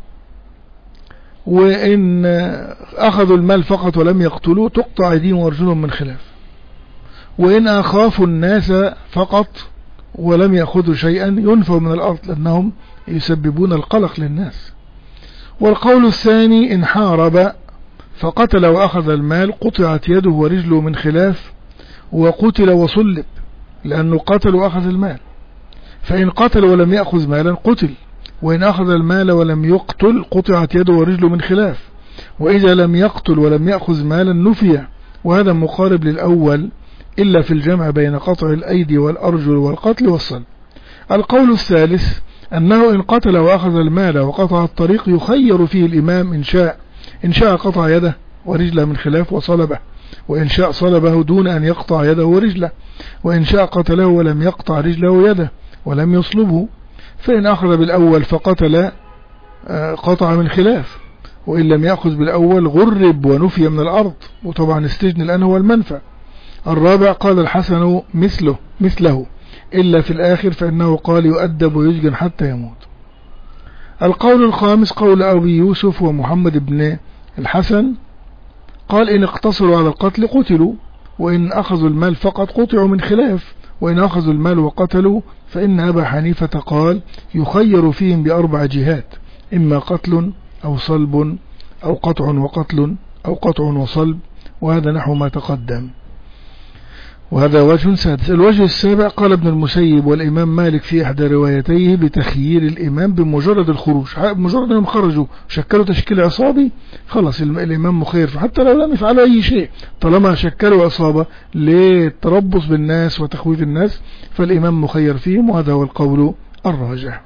وإن أخذوا المال فقط ولم يقتلوا تقطع أيديهم وأرجلهم من خلاف، وإن أخافوا الناس فقط ولم يأخذوا شيئا ينفوا من الأرض لأنهم يسببون القلق للناس. والقول الثاني إن حارب فقتل وأخذ المال قطعت يده ورجله من خلاف وقتل وصلب، لأنه قتل وأخذ المال. فإن قتل ولم يأخذ مالا قتل، وإن أخذ المال ولم يقتل قطعت يده ورجله من خلاف، وإذا لم يقتل ولم يأخذ مالا نفي، وهذا مقارب للأول إلا في الجمع بين قطع الأيدي والأرجل والقتل والصلب. القول الثالث أنه إن قتل وأخذ المال وقطع الطريق يخير فيه الإمام إن شاء إن شاء قطع يده ورجله من خلاف وصلبه، وإن شاء صلبه دون أن يقطع يده ورجله، وإن شاء قتله ولم يقطع رجله ويده ولم يصلبه. فإن أخذ بالأول فقتل قطع من خلاف، وإن لم يأخذ بالأول غرب ونفي من الأرض، وطبعا السجن الآن هو المنفى. الرابع قال الحسن مثله مثله إلا في الآخر فإنه قال يؤدب ويسجن حتى يموت. القول الخامس قول أبي يوسف ومحمد بن الحسن قال إن اقتصروا على القتل قتلوا، وإن أخذوا المال فقط قطعوا من خلاف، وإن أخذوا المال وقتلوا فإن أبا حنيفة قال يخير فيهم بأربع جهات، إما قتل أو صلب أو قطع وقتل أو قطع وصلب، وهذا نحو ما تقدم. وهذا وجه سادس. الوجه السابع قال ابن المسيب والإمام مالك في إحدى روايتيه بتخيير الإمام بمجرد الخروج، بمجرد أنهم خرجوا شكلوا تشكيل عصابي خلص الإمام مخير، حتى لو لم يفعلوا أي شيء طالما شكلوا عصابة للتربص بالناس وتخويف الناس فالإمام مخير فيهم، وهذا هو القول الراجح.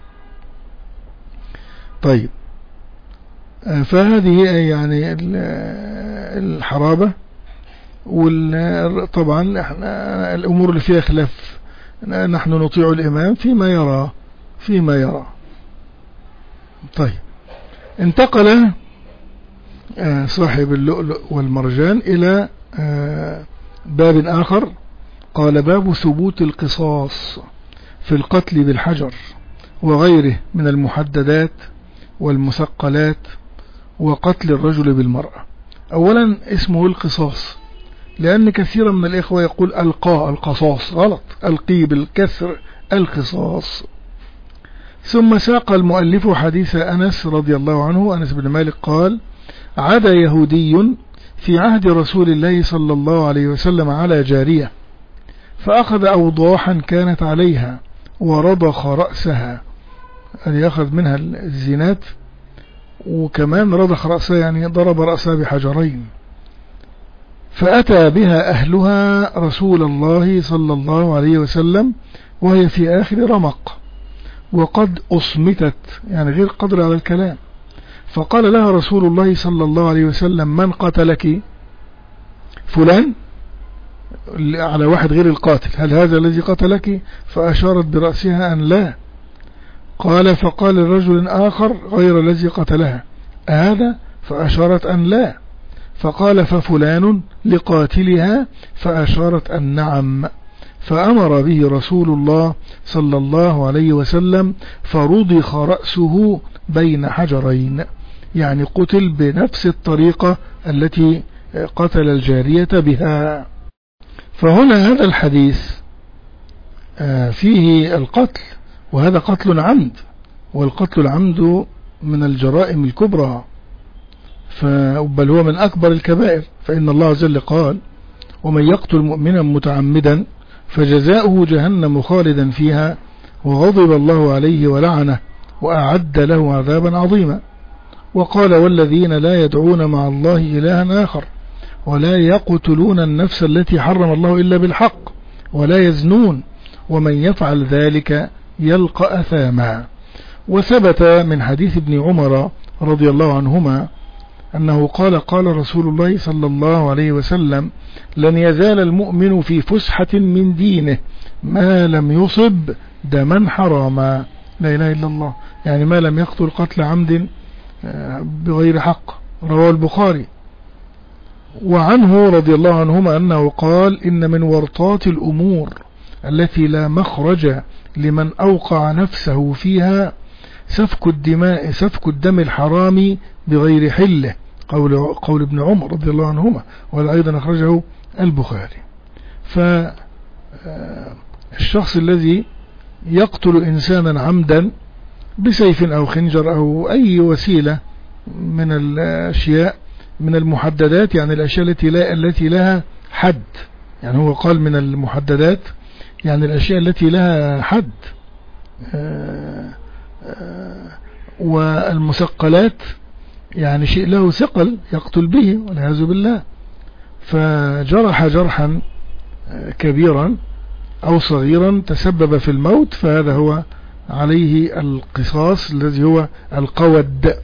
طيب، فهذه يعني الحرابة، وطبعا احنا الأمور اللي فيها خلاف نحن نطيع الإمام فيما يرى فيما يرى. طيب، انتقل صاحب اللؤلؤ والمرجان إلى باب آخر، قال باب ثبوت القصاص في القتل بالحجر وغيره من المحددات والمثقلات وقتل الرجل بالمرأة. أولا اسمه القصاص، لأن كثيرا من الإخوة يقول ألقى القصاص، غلط، ألقي بالكسر القصاص. ثم ساق المؤلف حديث أنس رضي الله عنه، أنس بن مالك قال عدا يهودي في عهد رسول الله صلى الله عليه وسلم على جارية فأخذ أوضاحا كانت عليها ورضخ رأسها، يعني يأخذ منها الزينات، وكمان رضخ رأسها يعني ضرب رأسها بحجرين، فأتى بها أهلها رسول الله صلى الله عليه وسلم وهي في آخر رمق وقد أصمتت، يعني غير قدر على الكلام، فقال لها رسول الله صلى الله عليه وسلم من قتلك؟ فلان، على واحد غير القاتل، هل هذا الذي قتلك؟ فأشارت برأسها أن لا. قال فقال الرجل آخر غير الذي قتلها هذا؟ فأشارت أن لا. فقال ففلان لقاتلها؟ فأشارت أن نعم. فأمر به رسول الله صلى الله عليه وسلم فرضخ رأسه بين حجرين، يعني قتل بنفس الطريقة التي قتل الجارية بها. فهنا هذا الحديث فيه القتل، وهذا قتل عمد، والقتل العمد من الجرائم الكبرى، بل هو من أكبر الكبائر، فإن الله عز وجل قال ومن يقتل مؤمنا متعمدا فجزاؤه جهنم خالدا فيها وغضب الله عليه ولعنه وأعد له عذابا عظيما. وقال والذين لا يدعون مع الله إلها آخر ولا يقتلون النفس التي حرم الله إلا بالحق ولا يزنون ومن يفعل ذلك يلقى أثاما. وثبت من حديث ابن عمر رضي الله عنهما أنه قال قال رسول الله صلى الله عليه وسلم لن يزال المؤمن في فسحة من دينه ما لم يصب دما حراما. لا إله إلا الله، يعني ما لم يقتل قتل عمد بغير حق، رواه البخاري. وعنه رضي الله عنهما أنه قال إن من ورطات الأمور التي لا مخرج لمن أوقع نفسه فيها سفك الدماء سفك الدم الحرام بغير حله، قول, قول ابن عمر رضي الله عنهما، وأيضا أخرجه البخاري. فالشخص الذي يقتل إنسانا عمدا بسيف أو خنجر أو أي وسيلة من الأشياء من المحددات، يعني الأشياء التي, لا التي لها حد، يعني هو قال من المحددات يعني الأشياء التي لها حد، والمثقلات يعني شيء له ثقل يقتل به والعياذ بالله، فجرح جرحا كبيرا أو صغيرا تسبب في الموت، فهذا هو عليه القصاص الذي هو القود.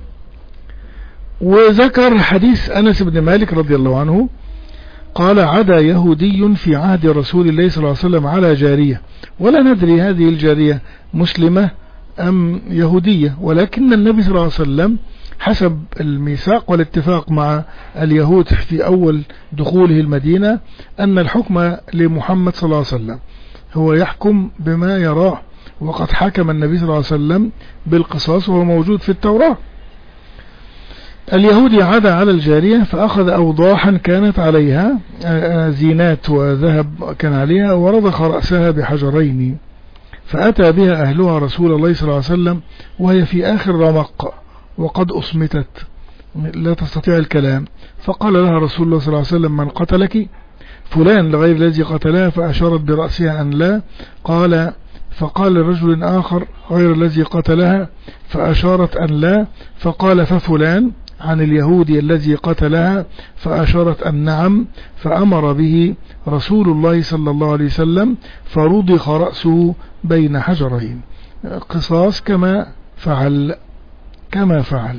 وذكر حديث أنس بن مالك رضي الله عنه قال عدا يهودي في عهد رسول الله صلى الله عليه وسلم على جارية، ولا ندري هذه الجارية مسلمة أم يهودية، ولكن النبي صلى الله عليه وسلم حسب الميثاق والاتفاق مع اليهود في أول دخوله المدينة أن الحكم لمحمد صلى الله عليه وسلم، هو يحكم بما يراه، وقد حكم النبي صلى الله عليه وسلم بالقصاص وهو موجود في التوراة. اليهودي عدا على الجارية فأخذ أوضاحا كانت عليها زينات وذهب كان عليها ورضخ رأسها بحجرين، فأتى بها أهلها رسول الله صلى الله عليه وسلم وهي في آخر رمق وقد أصمتت لا تستطيع الكلام، فقال لها رسول الله صلى الله عليه وسلم: من قتلك؟ فلان لغير الذي قتلها، فأشارت برأسها أن لا. قال فقال لرجل آخر: غير الذي قتلها، فأشارت أن لا. فقال: ففلان عن اليهودي الذي قتلها، فأشارت أن نعم. فأمر به رسول الله صلى الله عليه وسلم فرضخ رأسه بين حجرين. قصاص كما فعل كما فعل.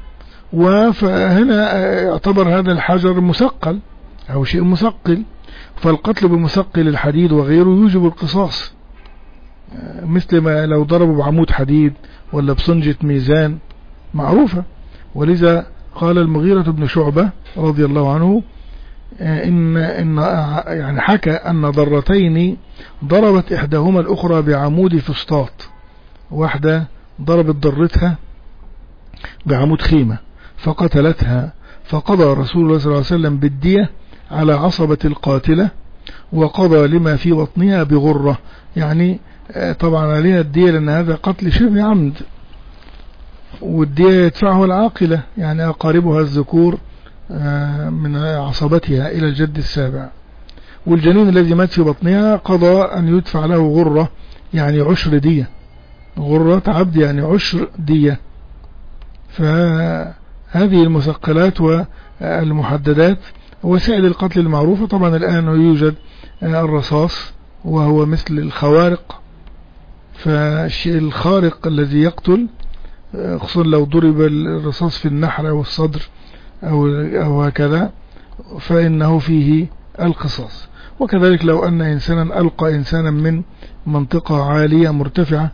وهنا يعتبر هذا الحجر مثقل أو شيء مثقل، فالقتل بمثقل الحديد وغيره يوجب القصاص، مثل ما لو ضربوا بعمود حديد ولا بصنجة ميزان معروفة. ولذا قال المغيرة بن شعبة رضي الله عنه إن, إن يعني حكى أن ضرتين ضربت إحداهما الأخرى بعمود فسطاط، واحدة ضربت ضرتها بعمود خيمة فقتلتها، فقضى رسول الله صلى الله عليه وسلم بالدية على عصبة القاتلة، وقضى لما في بطنها بغرة، يعني طبعا عليها الدية لأن هذا قتل شبه عمد، والدية يدفعه العاقلة يعني أقاربها الذكور من عصبتها إلى الجد السابع. والجنين الذي مات في بطنها قضى أن يدفع له غرة، يعني عشر دية، غرة عبد يعني عشر دية. فهذه المثقلات والمحددات وسائل القتل المعروفة. طبعا الآن يوجد الرصاص وهو مثل الخوارق، فالشيء الخارق الذي يقتل خصوصا لو ضرب الرصاص في النحر أو الصدر أو, أو هكذا فإنه فيه القصاص. وكذلك لو أن إنسانا ألقى إنسانا من منطقة عالية مرتفعة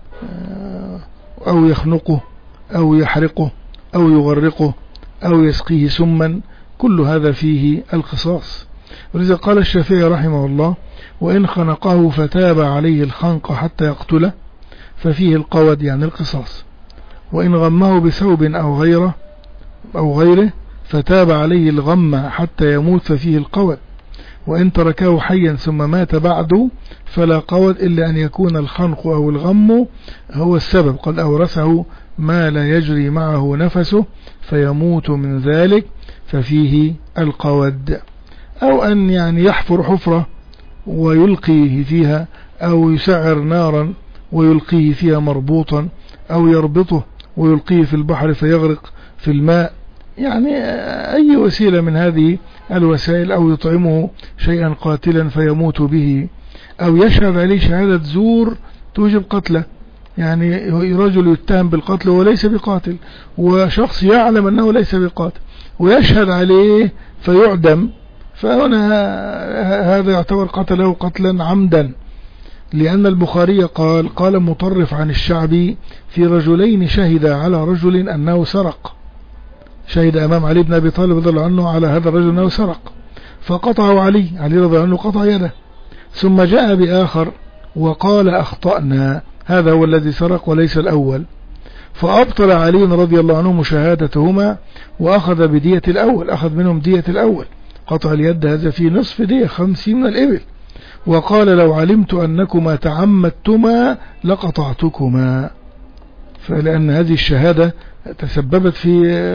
أو يخنقه أو يحرقه أو يغرقه أو يسقيه سما، كل هذا فيه القصاص. ولذا قال الشافعي رحمه الله: وإن خنقه فتاب عليه الخنق حتى يقتله ففيه القود يعني القصاص، وإن غمه بثوب أو غيره أو غيره فتاب عليه الغم حتى يموت ففيه القود، وإن تركه حيا ثم مات بعده فلا قود إلا أن يكون الخنق أو الغم هو السبب، قد أورثه ما لا يجري معه نفسه فيموت من ذلك ففيه القود. أو أن يعني يحفر حفرة ويلقيه فيها، أو يسعر نارا ويلقيه فيها مربوطا، أو يربطه ويلقيه في البحر فيغرق في الماء، يعني أي وسيلة من هذه الوسائل، أو يطعمه شيئا قاتلا فيموت به، أو يشهد عليه شهادة زور توجب قتله، يعني رجل يتهم بالقتل وليس بقاتل، وشخص يعلم أنه ليس بقاتل ويشهد عليه فيعدم، فهنا هذا يعتبر قتله قتلا عمدا. لأن البخاري قال قال مطرف عن الشعبي في رجلين شهد على رجل أنه سرق، شهد أمام علي بن أبي طالب رضي الله عنه على هذا الرجل أنه سرق، فقطعه علي علي رضي الله عنه قطع يده، ثم جاء بآخر وقال أخطأنا، هذا هو الذي سرق وليس الأول، فأبطل علي رضي الله عنه مشاهدتهما وأخذ بدية الأول، أخذ منهم دية الأول، قطع اليد هذا في نصف دية خمسين من الإبل، وقال لو علمت أنكما تعمدتما لقطعتكما، فلأن هذه الشهادة تسببت في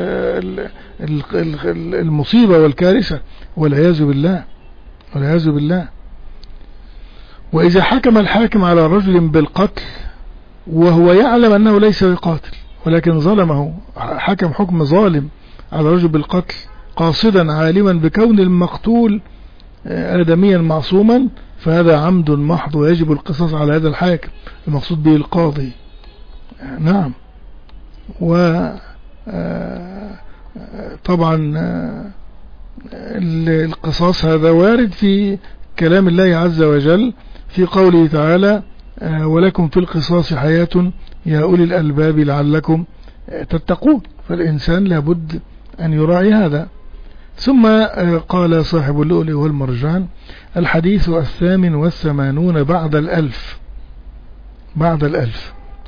المصيبة والكارثة والعياذ بالله والعياذ بالله. وإذا حكم الحاكم على رجل بالقتل وهو يعلم أنه ليس بقاتل ولكن ظلمه، حكم حكم ظالم على رجل بالقتل قاصدا عالما بكون المقتول آدميا معصوما، فهذا عمد محض ويجب القصاص على هذا الحاكم المقصود به القاضي. نعم. وطبعا القصاص هذا وارد في كلام الله عز وجل في قوله تعالى: ولكم في القصاص حياة يا أولي الألباب لعلكم تتقون، فالإنسان لابد أن يراعي هذا. ثم قال صاحب اللؤلؤ والمرجان: الحديث الثامن والثمانون بعد الألف بعد الألف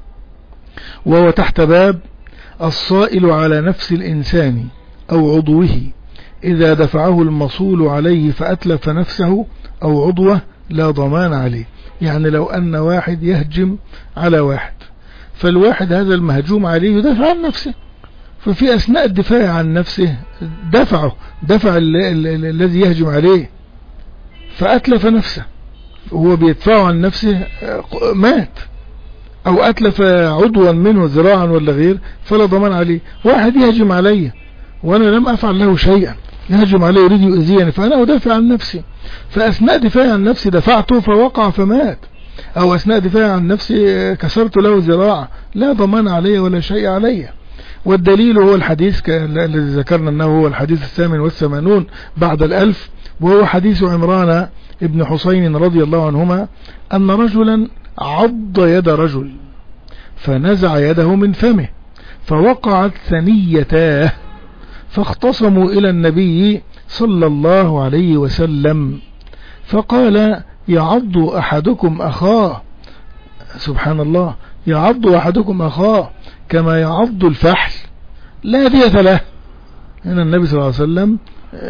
وهو تحت باب الصائل على نفس الإنسان أو عضوه إذا دفعه المصول عليه فأتلف نفسه أو عضوه لا ضمان عليه. يعني لو أن واحد يهجم على واحد، فالواحد هذا المهجوم عليه يدافع عن نفسه، ففي أثناء الدفاع عن نفسه دفعه دفع الذي يهجم عليه فأتلف نفسه، هو بيدفعه عن نفسه مات، أو أتلف عضوا منه ذراعا ولا غير فلا ضمان عليه. واحد يهجم علي وأنا لم أفعل له شيئا، يهجم علي يريد يؤذيني فأنا أدافع عن نفسي، فأثناء دفاع عن نفسي دفعته فوقع فمات، أو أثناء دفاع عن نفسي كسرت له ذراع، لا ضمان علي ولا شيء علي. والدليل هو الحديث الذي ذكرنا أنه هو الحديث الثامن والثمانون بعد الألف، وهو حديث عمران ابن حسين رضي الله عنهما أن رجلا عض يد رجل فنزع يده من فمه فوقعت ثنيتاه، فاختصموا إلى النبي صلى الله عليه وسلم فقال: يعض أحدكم أخاه، سبحان الله، يعض أحدكم أخاه كما يعض الفحل لا دية له. هنا النبي صلى الله عليه وسلم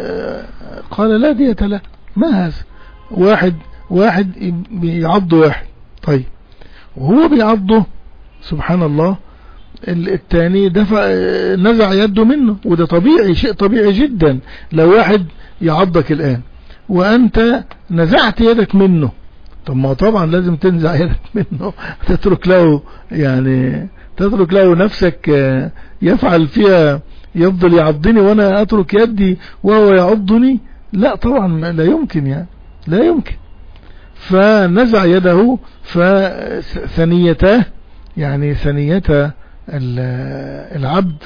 قال لا دية له. ما هذا؟ واحد واحد يعض واحد، طيب وهو بيعضه سبحان الله الثاني دفع نزع يده منه، وده طبيعي، شيء طبيعي جدا. لو واحد يعضك الآن وأنت نزعت يدك منه، طب ما طبعا لازم تنزع يدك منه، تترك له يعني تترك له نفسك يفعل فيها، يفضل يعضني وأنا أترك يدي وهو يعضني؟ لا طبعا لا يمكن، يعني لا يمكن. فنزع يده، فثنيته يعني ثنيته العبد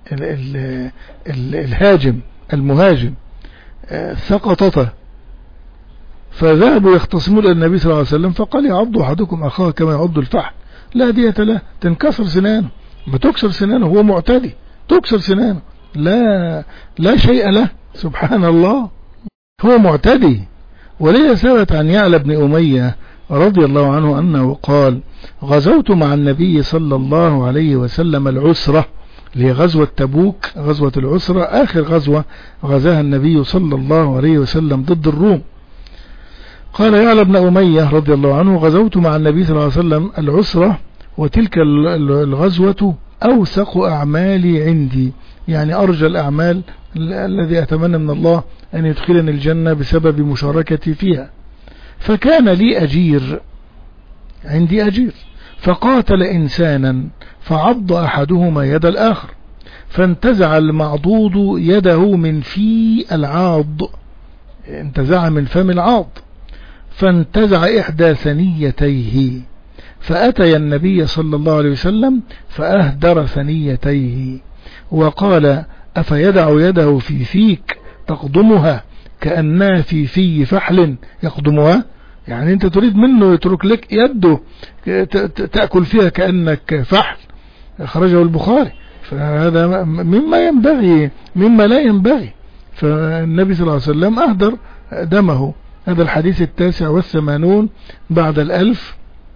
الهاجم المهاجم سقطته، فذهبوا يختصمون إلى النبي صلى الله عليه وسلم فقال: يعض أحدكم أخاه كما يعض الفحل لا دية له. تنكسر سنانه، بتكسر سنانه، هو معتدي، تكسر سنانه، لا لا شيء له، سبحان الله، هو معتدي. ولذا ثبت عن يعلى بن أمية رضي الله عنه أنه قال: غزوت مع النبي صلى الله عليه وسلم العسرة، اللي هي غزوة تبوك، غزوة العسرة آخر غزوة غزاها النبي صلى الله عليه وسلم ضد الروم. قال يعلى بن أمية رضي الله عنه: غزوت مع النبي صلى الله عليه وسلم العسرة، وتلك الغزوة أوثق أعمالي عندي، يعني أرجى الأعمال الذي أتمنى من الله أن يدخلني الجنة بسبب مشاركتي فيها. فكان لي أجير، عندي أجير، فقاتل إنسانا فعض أحدهما يد الآخر، فانتزع المعضوض يده من في العاض، انتزع من فم العاض، فانتزع إحدى ثنيتيه، فأتي النبي صلى الله عليه وسلم فأهدر ثنيتيه وقال: أفيدع يده في فيك تقضمها كأنها في في فحل يقضمها؟ يعني أنت تريد منه يترك لك يده تأكل فيها كأنك فحل. خرجه البخاري. فهذا مما ينبغي مما لا ينبغي، فالنبي صلى الله عليه وسلم أهدر دمه. هذا الحديث التاسع والثمانون بعد الألف.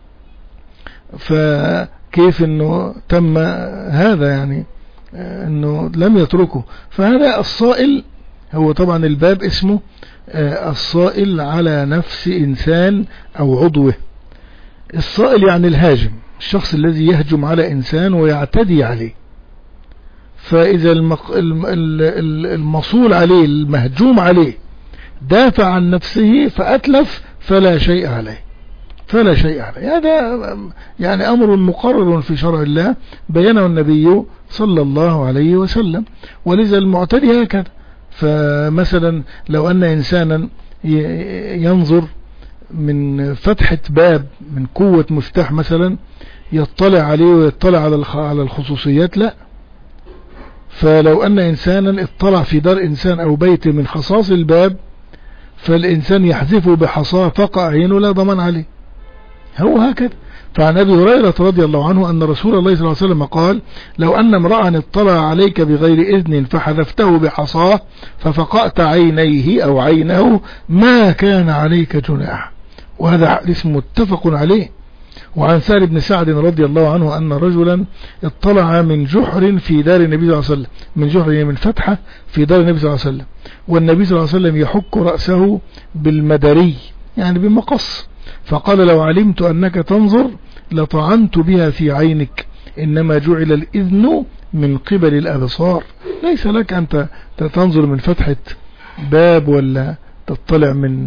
فكيف أنه تم هذا، يعني أنه لم يتركه. فهذا الصائل، هو طبعا الباب اسمه الصائل على نفس إنسان أو عضوه. الصائل يعني الهاجم، الشخص الذي يهجم على إنسان ويعتدي عليه. فإذا المصول عليه المهجوم عليه دافع عن نفسه فأتلف فلا شيء عليه، فلا شيء عليه. هذا يعني أمر مقرر في شرع الله بينه النبي صلى الله عليه وسلم. ولذا المعتدي هكذا. فمثلا لو أن إنسانا ينظر من فتحة باب من قوة مفتاح مثلا يطلع عليه ويطلع على الخصوصيات، لا. فلو أن إنسانا اطلع في دار إنسان أو بيت من خصاص الباب فالإنسان يحذفه بحصاه فقع عينه لا ضمان عليه. هو هكذا. فعن أبي هريرة رضي الله عنه أن رسول الله صلى الله عليه وسلم قال: لو أن امرأ اطلع عليك بغير إذن فحذفته بحصاه ففقأت عينيه أو عينه ما كان عليك جناح. وهذا حديث متفق عليه. وعن سهل بن سعد رضي الله عنه أن رجلا اطلع من جحر في دار النبي صلى الله عليه وسلم، من جحر من فتحة في دار النبي صلى الله عليه وسلم، والنبي صلى الله عليه وسلم يحك رأسه بالمدري يعني بمقص، فقال: لو علمت أنك تنظر لطعنت بها في عينك، إنما جعل الإذن من قبل الأبصار، ليس لك أن تنظر من فتحة باب ولا تطلع من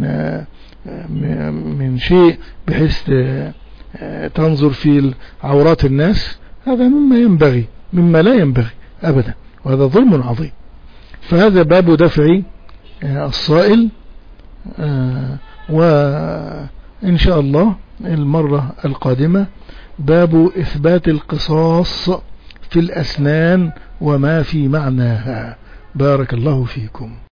من شيء بحيث تنظر في عورات الناس. هذا مما ينبغي مما لا ينبغي أبدا، وهذا ظلم عظيم. فهذا باب دفع الصائل، وإن شاء الله المرة القادمة باب إثبات القصاص في الأسنان وما في معناها. بارك الله فيكم.